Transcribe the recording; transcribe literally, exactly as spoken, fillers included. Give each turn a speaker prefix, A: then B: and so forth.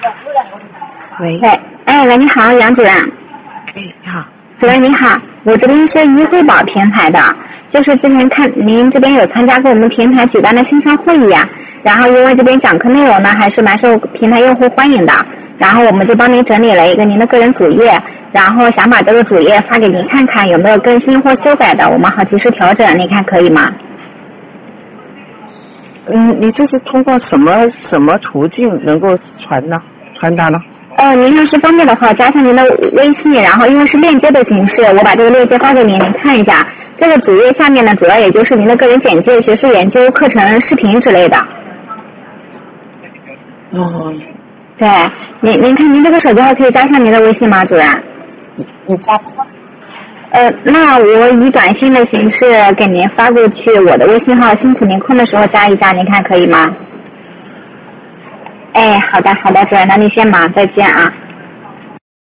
A: 喂，
B: 喂，哎，喂，你好，杨主任。
A: 哎，你好。
B: 主任你好，我这边是一汇宝平台的，就是之前看您这边有参加过我们平台举办的线上会议啊，然后因为这边讲课内容呢还是蛮受平台用户欢迎的，然后我们就帮您整理了一个您的个人主页，然后想把这个主页发给您看看有没有更新或修改的，我们好及时调整，您看可以吗？
A: 嗯，你这是通过什么什么途径能够传呢？传达呢？
B: 呃，您要是方便的话，加上您的微信，然后因为是链接的形式，我把这个链接发给您，您看一下。这个主页下面呢，主要也就是您的个人简介、学术研究、课程、视频之类的。
A: 哦，
B: 对，您您看您这个手机号可以加上您的微信吗，主任？
A: 你你加不上。
B: 呃，那我以短信的形式给您发过去我的微信号，辛苦您空的时候加一下，您看可以吗？哎，好的好的，主任，那您先忙，再见啊。